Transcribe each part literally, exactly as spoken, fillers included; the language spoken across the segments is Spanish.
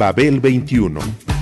Babel veintiuno.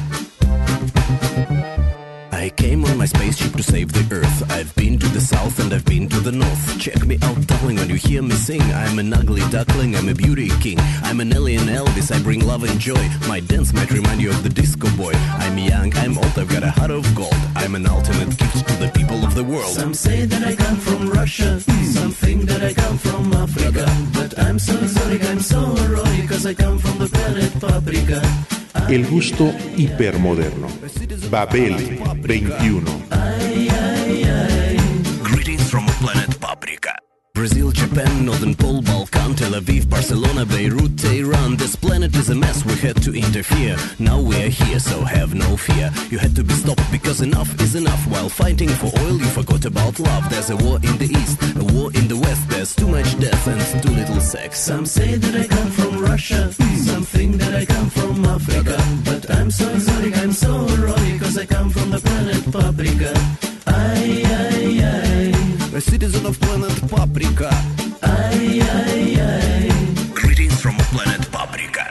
I came on my spaceship to save the Earth. I've been to the south and I've been to the north. Check me out, darling, when you hear me sing. I'm an ugly duckling, I'm a beauty king. I'm an alien Elvis, I bring love and joy. My dance might remind you of the disco boy. I'm young, I'm old, I've got a heart of gold. I'm an ultimate gift to the people of the world. Some say that I come from Russia, some think that I come from Africa. But I'm so exotic, I'm so erotic, cause I come from the planet Paprika. El gusto hipermoderno. Babel veintiuno. Ay, ay, ay. Greetings from planet Paprika. Brazil, Japan, Northern Pole, Balkan, Tel Aviv, Barcelona, Beirut, Tehran. This planet is a mess, we had to interfere. Now we are here, so have no fear. You had to be stopped because enough is enough. While fighting for oil, you forgot about love. There's a war in the east, a war in the west. There's too much death and too little sex. Some say that I come from Russia, some think that I come from Africa. But I'm so exotic, I'm so erotic, cause I come from the planet Paprika. Ay, ay, ay. A citizen of planet Paprika. Ay, ay, ay. Greetings from planet Paprika.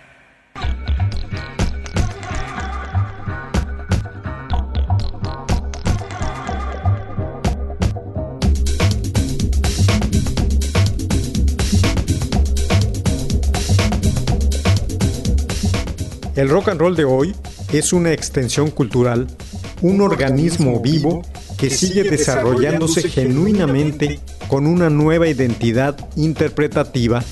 El rock and roll de hoy es una extensión cultural, un organismo vivo que sigue desarrollándose genuinamente con una nueva identidad interpretativa.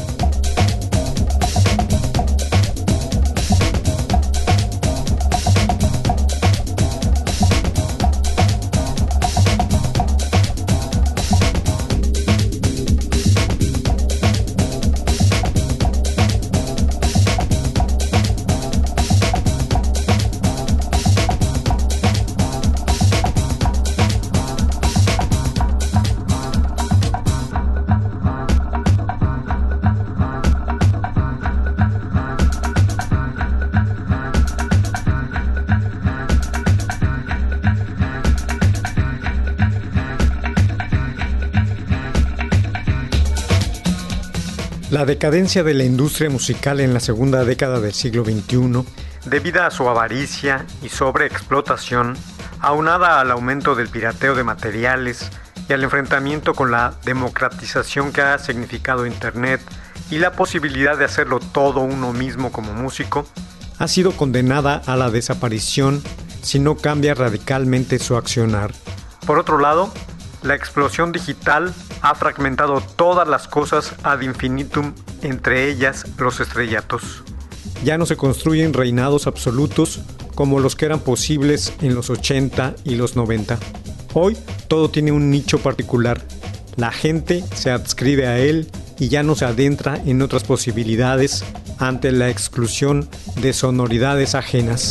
La decadencia de la industria musical en la segunda década del siglo veintiuno, debida a su avaricia y sobreexplotación, aunada al aumento del pirateo de materiales y al enfrentamiento con la democratización que ha significado Internet y la posibilidad de hacerlo todo uno mismo como músico, ha sido condenada a la desaparición si no cambia radicalmente su accionar. Por otro lado, la explosión digital ha fragmentado todas las cosas ad infinitum, entre ellas los estrellatos. Ya no se construyen reinados absolutos como los que eran posibles en los ochenta y los noventa. Hoy todo tiene un nicho particular. La gente se adscribe a él y ya no se adentra en otras posibilidades ante la exclusión de sonoridades ajenas.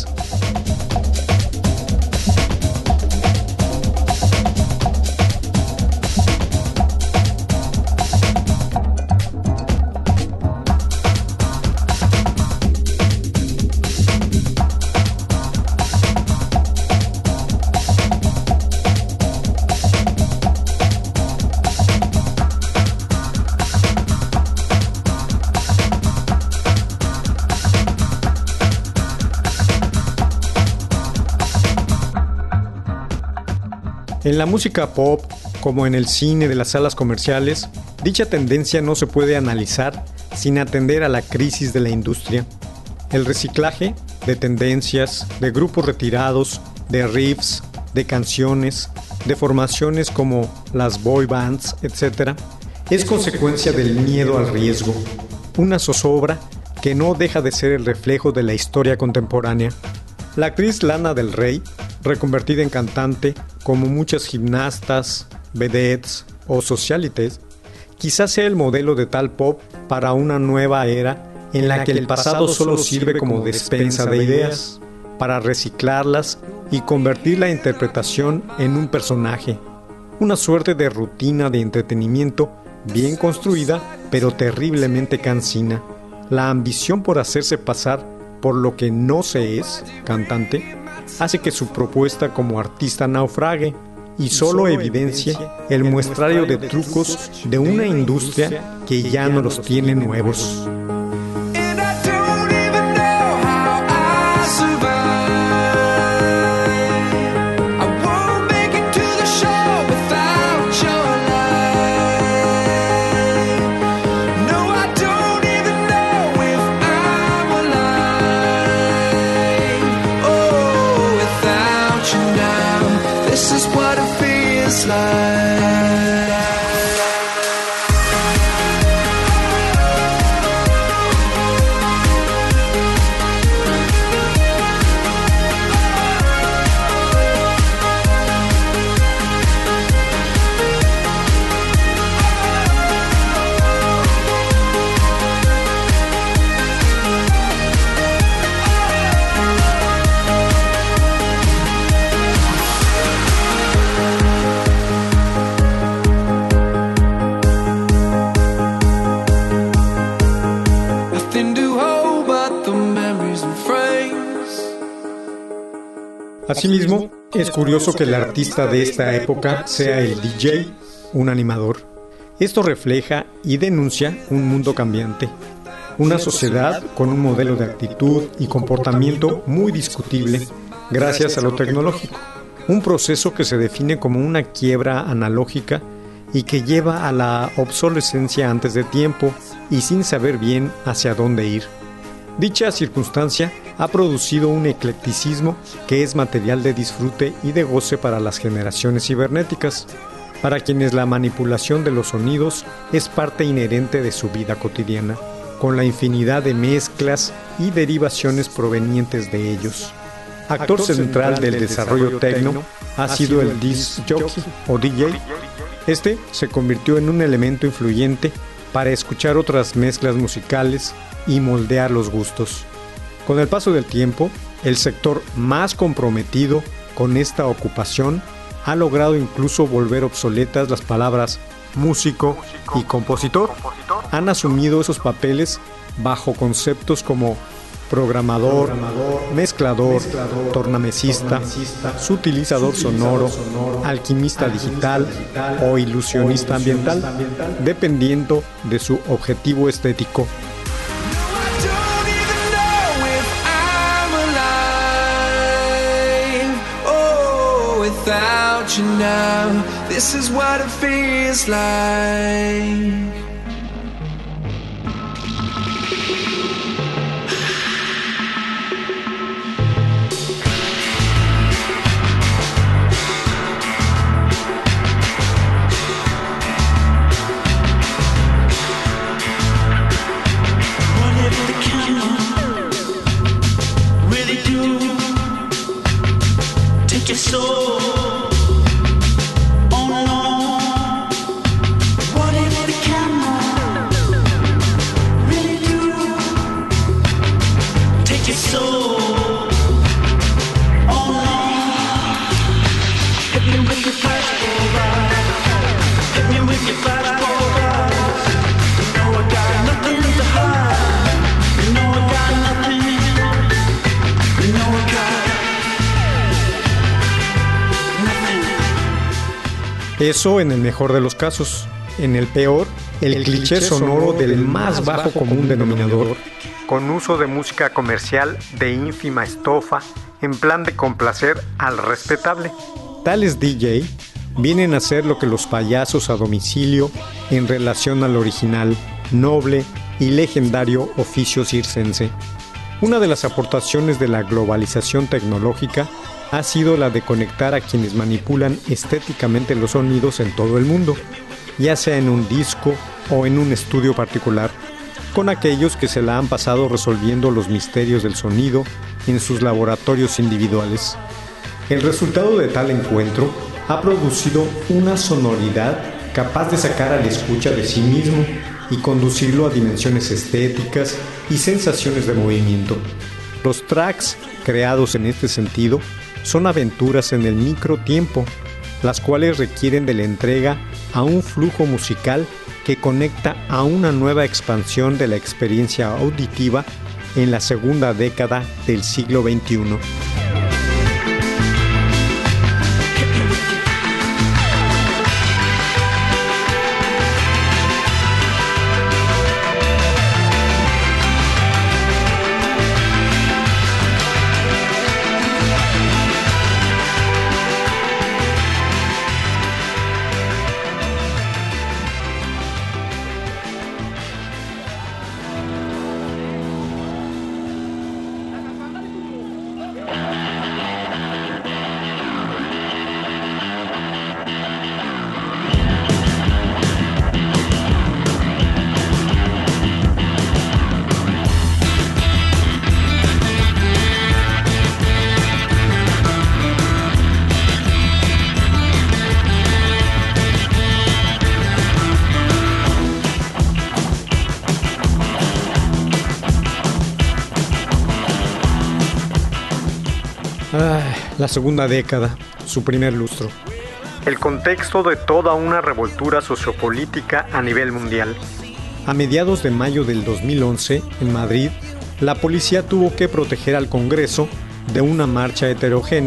En la música pop, como en el cine de las salas comerciales, dicha tendencia no se puede analizar sin atender a la crisis de la industria. El reciclaje de tendencias, de grupos retirados, de riffs, de canciones, de formaciones como las boy bands, etcétera, es consecuencia del miedo al riesgo, una zozobra que no deja de ser el reflejo de la historia contemporánea. La actriz Lana del Rey, reconvertida en cantante, como muchas gimnastas, vedettes o socialites, quizás sea el modelo de tal pop para una nueva era en la que el pasado solo sirve como despensa de ideas, para reciclarlas y convertir la interpretación en un personaje, una suerte de rutina de entretenimiento bien construida pero terriblemente cansina. La ambición por hacerse pasar por lo que no se es, cantante, hace que su propuesta como artista naufrague y solo evidencia el muestrario de trucos de una industria que ya no los tiene nuevos. And I don't even know how Asimismo, es curioso que el artista de esta época sea el D J, un animador. Esto refleja y denuncia un mundo cambiante, una sociedad con un modelo de actitud y comportamiento muy discutible gracias a lo tecnológico, un proceso que se define como una quiebra analógica y que lleva a la obsolescencia antes de tiempo y sin saber bien hacia dónde ir. Dicha circunstancia ha producido un eclecticismo que es material de disfrute y de goce para las generaciones cibernéticas, para quienes la manipulación de los sonidos es parte inherente de su vida cotidiana, con la infinidad de mezclas y derivaciones provenientes de ellos. Actor central del desarrollo techno ha sido el disc jockey o D J. Este se convirtió en un elemento influyente para escuchar otras mezclas musicales y moldear los gustos. Con el paso del tiempo, el sector más comprometido con esta ocupación ha logrado incluso volver obsoletas las palabras músico y compositor. Han asumido esos papeles bajo conceptos como programador, mezclador, tornamesista, sutilizador sonoro, alquimista digital o ilusionista ambiental, dependiendo de su objetivo estético. Without you now, this is what it feels like. Eso en el mejor de los casos. En el peor, el, el cliché sonoro del más bajo común denominador, con uso de música comercial de ínfima estofa en plan de complacer al respetable. Tales D J vienen a ser lo que los payasos a domicilio en relación al original, noble y legendario oficio circense. Una de las aportaciones de la globalización tecnológica ha sido la de conectar a quienes manipulan estéticamente los sonidos en todo el mundo, ya sea en un disco o en un estudio particular, con aquellos que se la han pasado resolviendo los misterios del sonido en sus laboratorios individuales. El resultado de tal encuentro ha producido una sonoridad capaz de sacar al escucha de sí mismo y conducirlo a dimensiones estéticas y sensaciones de movimiento. Los tracks creados en este sentido son aventuras en el microtiempo, las cuales requieren de la entrega a un flujo musical que conecta a una nueva expansión de la experiencia auditiva en la segunda década del siglo veintiuno. Ah, la segunda década, su primer lustro. El contexto de toda una revoltura sociopolítica a nivel mundial. A mediados de mayo del dos mil once, en Madrid, la policía tuvo que proteger al Congreso de una marcha heterogénea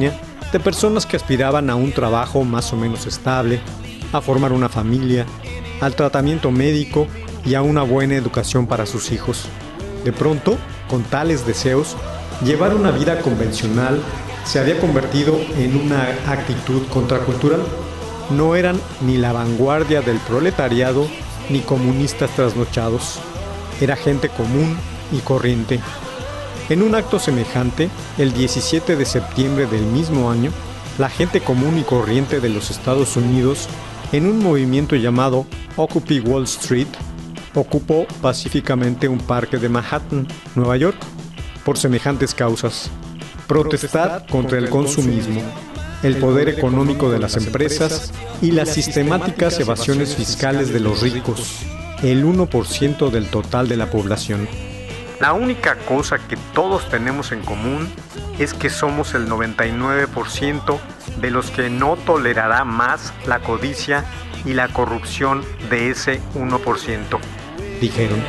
de personas que aspiraban a un trabajo más o menos estable, a formar una familia, al tratamiento médico y a una buena educación para sus hijos. De pronto, con tales deseos, llevar una vida convencional se había convertido en una actitud contracultural. No eran ni la vanguardia del proletariado ni comunistas trasnochados. Era gente común y corriente. En un acto semejante, el diecisiete de septiembre del mismo año, la gente común y corriente de los Estados Unidos, en un movimiento llamado Occupy Wall Street, ocupó pacíficamente un parque de Manhattan, Nueva York, por semejantes causas. Protestar contra el consumismo, el poder económico de las empresas y las sistemáticas evasiones fiscales de los ricos, el uno por ciento del total de la población. La única cosa que todos tenemos en común es que somos el noventa y nueve por ciento de los que no tolerará más la codicia y la corrupción de ese uno por ciento, dijeron.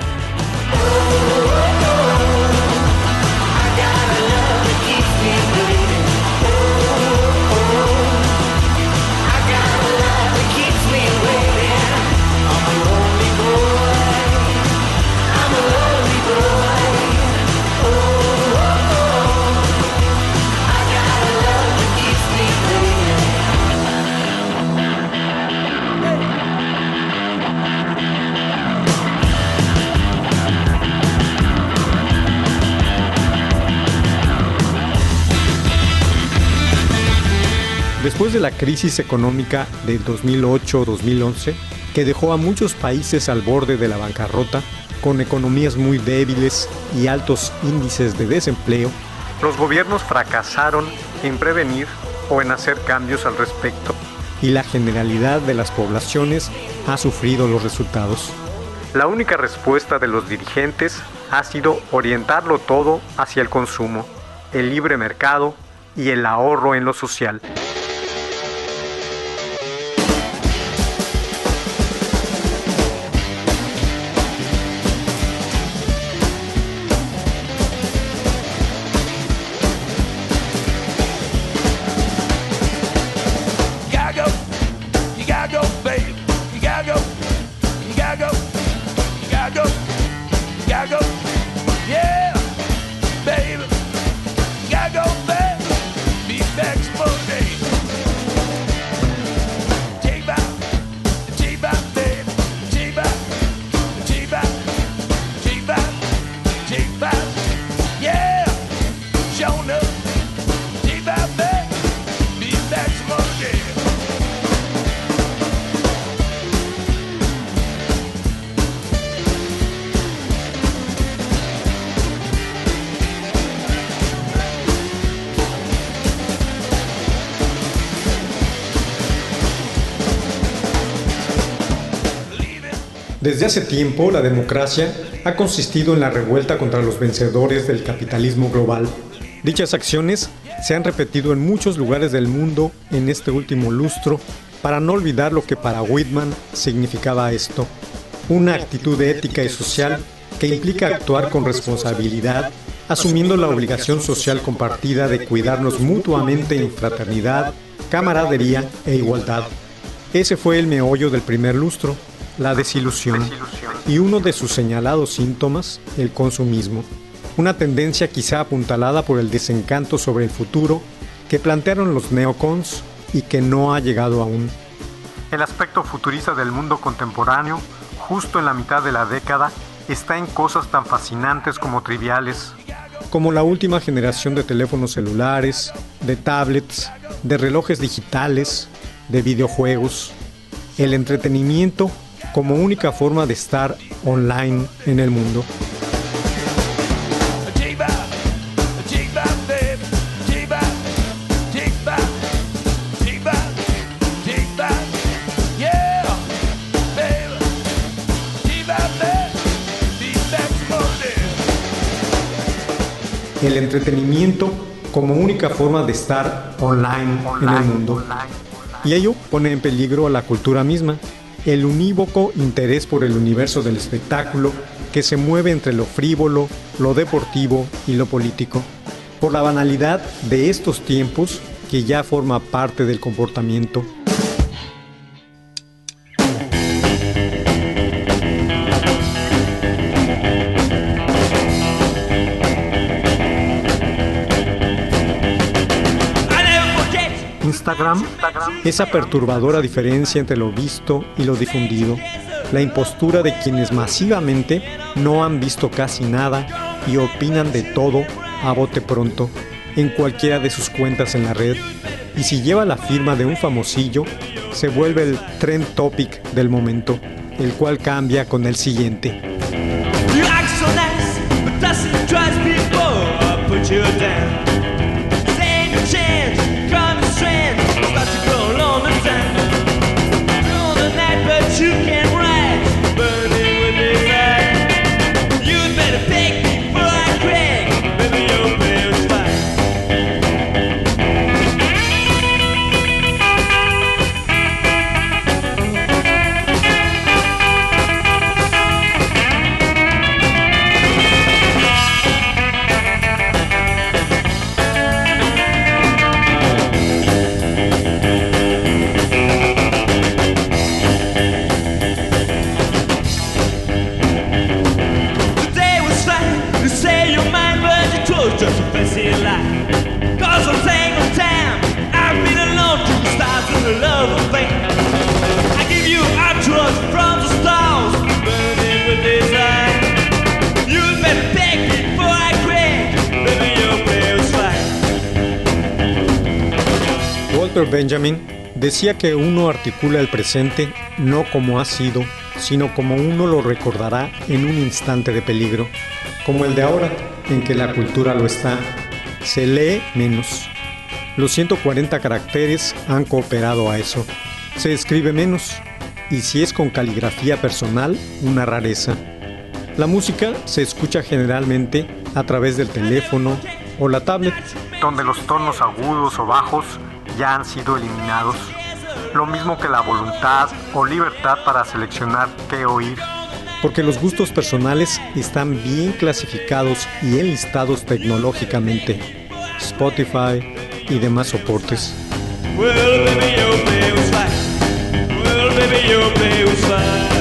Después de la crisis económica del dos mil ocho dos mil once, que dejó a muchos países al borde de la bancarrota, con economías muy débiles y altos índices de desempleo, los gobiernos fracasaron en prevenir o en hacer cambios al respecto, y la generalidad de las poblaciones ha sufrido los resultados. La única respuesta de los dirigentes ha sido orientarlo todo hacia el consumo, el libre mercado y el ahorro en lo social. Desde hace tiempo, la democracia ha consistido en la revuelta contra los vencedores del capitalismo global. Dichas acciones se han repetido en muchos lugares del mundo en este último lustro, para no olvidar lo que para Whitman significaba esto: una actitud ética y social que implica actuar con responsabilidad, asumiendo la obligación social compartida de cuidarnos mutuamente en fraternidad, camaradería e igualdad. Ese fue el meollo del primer lustro, la desilusión, y uno de sus señalados síntomas, el consumismo, una tendencia quizá apuntalada por el desencanto sobre el futuro que plantearon los neocons y que no ha llegado aún. El aspecto futurista del mundo contemporáneo, justo en la mitad de la década, está en cosas tan fascinantes como triviales, como la última generación de teléfonos celulares, de tablets, de relojes digitales, de videojuegos, el entretenimiento como única forma de estar online en el mundo. El entretenimiento como única forma de estar online en el mundo. Y ello pone en peligro a la cultura misma, el unívoco interés por el universo del espectáculo que se mueve entre lo frívolo, lo deportivo y lo político. Por la banalidad de estos tiempos, que ya forma parte del comportamiento. Instagram, esa perturbadora diferencia entre lo visto y lo difundido, la impostura de quienes masivamente no han visto casi nada y opinan de todo a bote pronto en cualquiera de sus cuentas en la red, y si lleva la firma de un famosillo, se vuelve el trend topic del momento, el cual cambia con el siguiente. Walter Benjamin decía que uno articula el presente no como ha sido, sino como uno lo recordará en un instante de peligro, como el de ahora, en que la cultura lo está. Se lee menos. Los ciento cuarenta caracteres han cooperado a eso. Se escribe menos, y si es con caligrafía personal, una rareza. La música se escucha generalmente a través del teléfono o la tablet, donde los tonos agudos o bajos ya han sido eliminados, lo mismo que la voluntad o libertad para seleccionar qué oír, porque los gustos personales están bien clasificados y enlistados tecnológicamente, Spotify y demás soportes. Well, baby, your play was fine. Well, baby, your play was fine.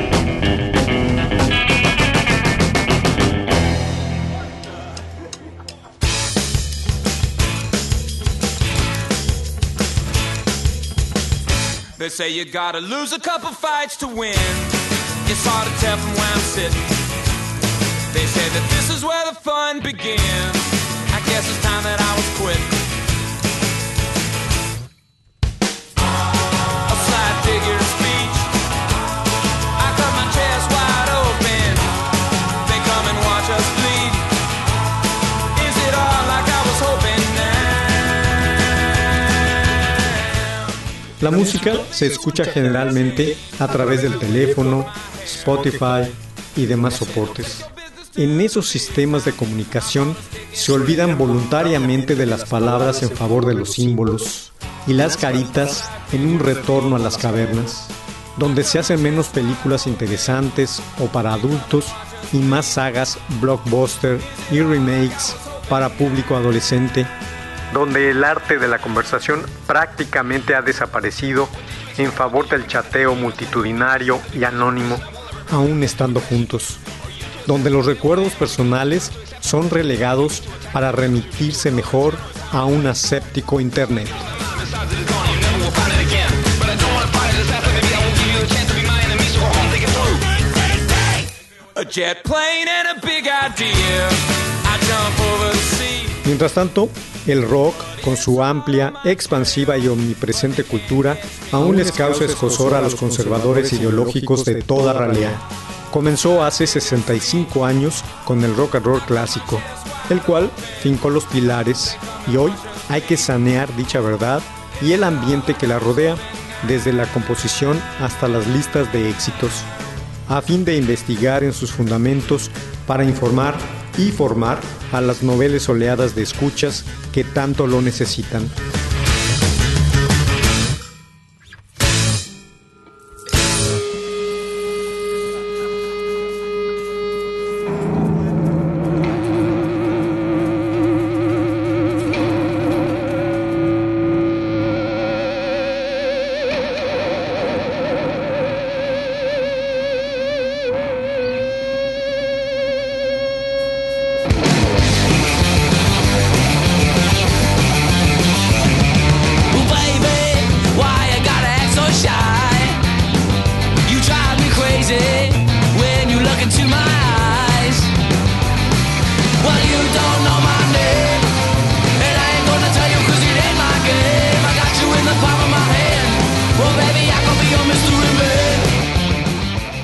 They say you gotta lose a couple fights to win. It's hard to tell from where I'm sitting. They say that this is where the fun begins. I guess it's time that I was quit. A slight figure of speech. I cut my chest wide open. They come and watch us bleed. Is it all like I was hoping now? La música se escucha generalmente a través del teléfono, Spotify y demás soportes. En esos sistemas de comunicación se olvidan voluntariamente de las palabras en favor de los símbolos y las caritas en un retorno a las cavernas, donde se hacen menos películas interesantes o para adultos y más sagas blockbuster y remakes para público adolescente, donde el arte de la conversación prácticamente ha desaparecido en favor del chateo multitudinario y anónimo, aún estando juntos, donde los recuerdos personales son relegados para remitirse mejor a un aséptico internet. Mientras tanto, el rock, con su amplia, expansiva y omnipresente cultura, aún les causa escozor a los conservadores ideológicos de toda ralea. Comenzó hace sesenta y cinco años con el rock and roll clásico, el cual fincó los pilares, y hoy hay que sanear dicha verdad y el ambiente que la rodea, desde la composición hasta las listas de éxitos, a fin de investigar en sus fundamentos para informar y formar a las noveles oleadas de escuchas que tanto lo necesitan.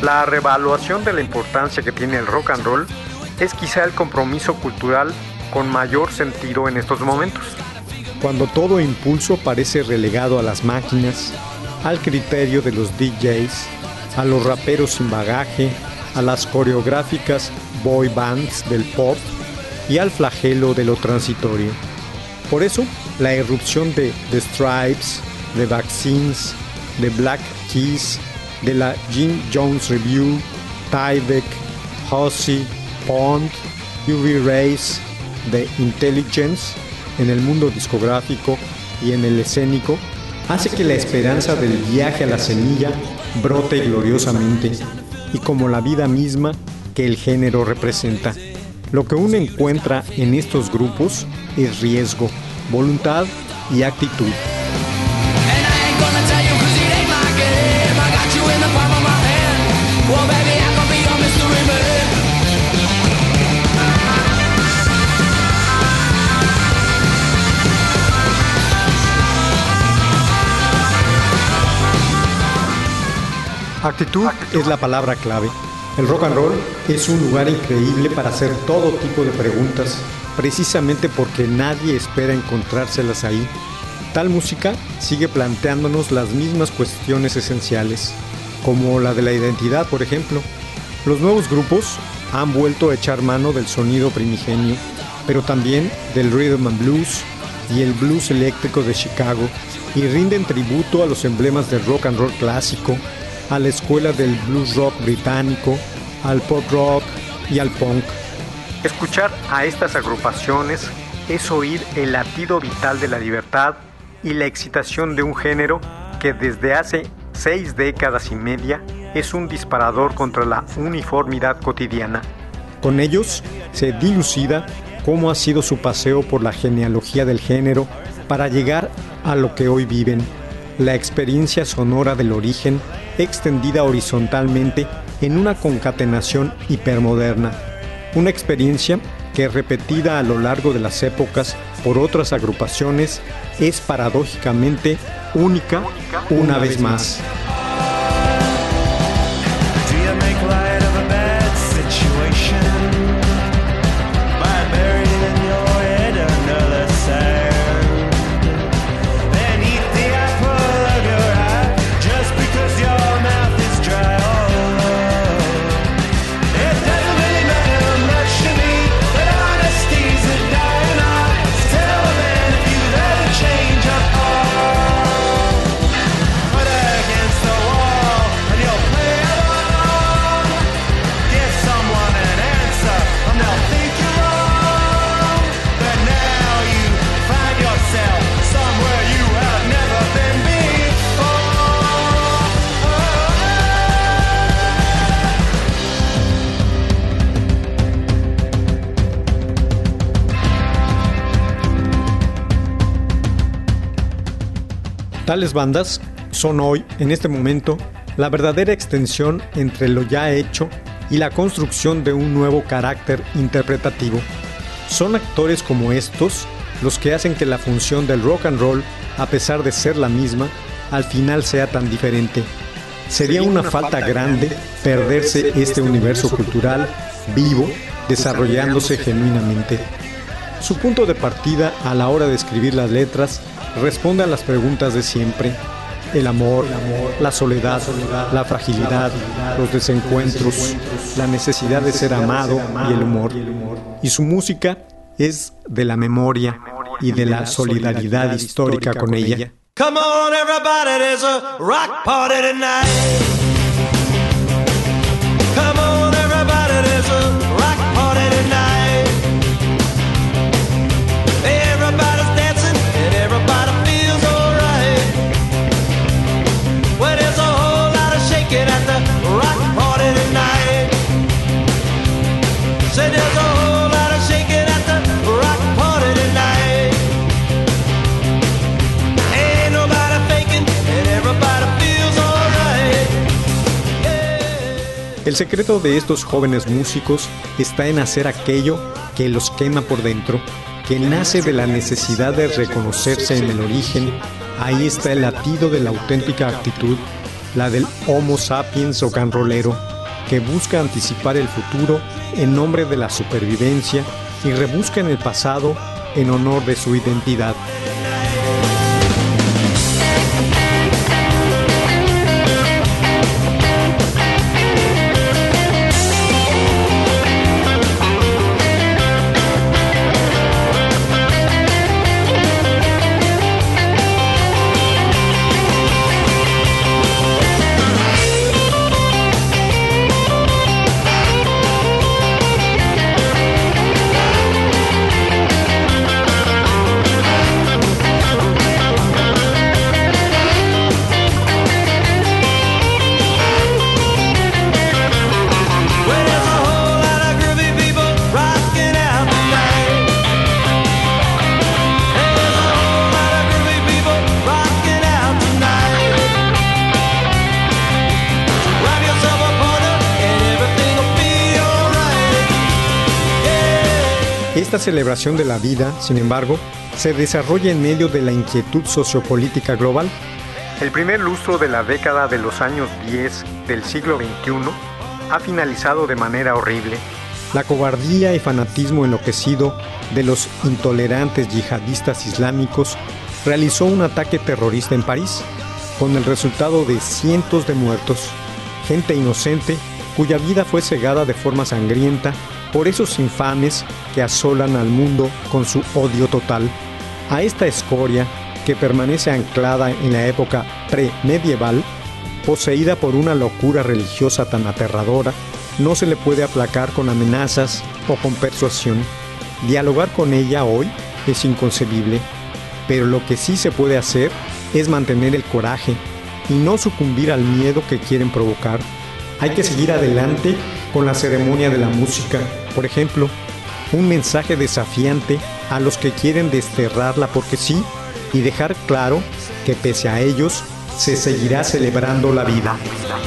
La revaluación de la importancia que tiene el rock and roll es quizá el compromiso cultural con mayor sentido en estos momentos, cuando todo impulso parece relegado a las máquinas, al criterio de los D Js, a los raperos sin bagaje, a las coreográficas boy bands del pop y al flagelo de lo transitorio. Por eso, la irrupción de The Stripes, The Vaccines, The Black Keys, de la Jim Jones Review, Tyvek, Hussey, Pond, U V Rays, The Intelligence, en el mundo discográfico y en el escénico, hace que la esperanza del viaje a la semilla brote gloriosamente, y como la vida misma que el género representa. Lo que uno encuentra en estos grupos es riesgo, voluntad y actitud. Actitud es la palabra clave. El rock and roll es un lugar increíble para hacer todo tipo de preguntas, precisamente porque nadie espera encontrárselas ahí. Tal música sigue planteándonos las mismas cuestiones esenciales, como la de la identidad, por ejemplo. Los nuevos grupos han vuelto a echar mano del sonido primigenio, pero también del rhythm and blues y el blues eléctrico de Chicago, y rinden tributo a los emblemas del rock and roll clásico, a la escuela del blues rock británico, al pop rock y al punk. Escuchar a estas agrupaciones es oír el latido vital de la libertad y la excitación de un género que desde hace seis décadas y media es un disparador contra la uniformidad cotidiana. Con ellos se dilucida cómo ha sido su paseo por la genealogía del género para llegar a lo que hoy viven, la experiencia sonora del origen extendida horizontalmente en una concatenación hipermoderna, una experiencia que, repetida a lo largo de las épocas por otras agrupaciones, es paradójicamente única una vez más. Tales bandas son hoy, en este momento, la verdadera extensión entre lo ya hecho y la construcción de un nuevo carácter interpretativo. Son actores como estos los que hacen que la función del rock and roll, a pesar de ser la misma, al final sea tan diferente. Sería una falta grande perderse este universo cultural vivo, desarrollándose genuinamente. Su punto de partida a la hora de escribir las letras responde a las preguntas de siempre: el amor, la soledad, la fragilidad, los desencuentros, la necesidad de ser amado y el humor. Y su música es de la memoria y de la solidaridad histórica con ella. Come on everybody, there's a rock party tonight. Come on everybody, there's a rock party tonight. Everybody's dancing and everybody feels alright. Well, there's a whole lot of shaking at the rock party tonight. Say there's a whole lot of shaking at the rock party tonight. Ain't nobody faking and everybody feels alright. Yeah. El secreto de estos jóvenes músicos está en hacer aquello que los quema por dentro, que nace de la necesidad de reconocerse en el origen. Ahí está el latido de la auténtica actitud, la del Homo sapiens rock and rollero, que busca anticipar el futuro en nombre de la supervivencia y rebusca en el pasado en honor de su identidad. Esta celebración de la vida, sin embargo, se desarrolla en medio de la inquietud sociopolítica global. El primer lustro de la década de los años diez del siglo veintiuno ha finalizado de manera horrible. La cobardía y fanatismo enloquecido de los intolerantes yihadistas islámicos realizó un ataque terrorista en París, con el resultado de cientos de muertos, gente inocente cuya vida fue cegada de forma sangrienta por esos infames que asolan al mundo con su odio total. A esta escoria, que permanece anclada en la época premedieval, poseída por una locura religiosa tan aterradora, no se le puede aplacar con amenazas o con persuasión. Dialogar con ella hoy es inconcebible, pero lo que sí se puede hacer es mantener el coraje y no sucumbir al miedo que quieren provocar. Hay que seguir adelante con la ceremonia de la música, por ejemplo, un mensaje desafiante a los que quieren desterrarla porque sí, y dejar claro que pese a ellos se seguirá celebrando la vida.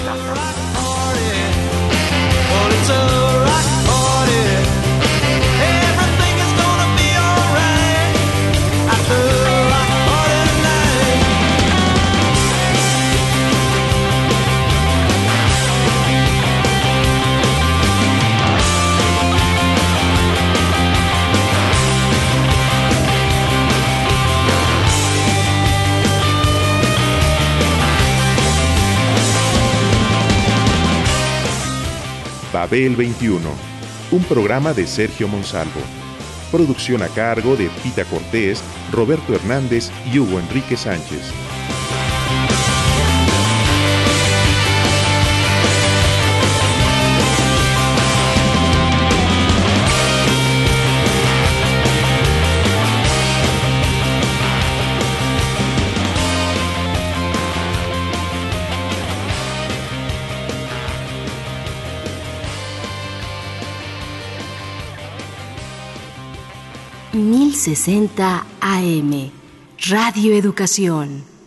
Babel veintiuno, un programa de Sergio Monsalvo. Producción a cargo de Pita Cortés, Roberto Hernández y Hugo Enrique Sánchez. mil sesenta A M, Radio Educación.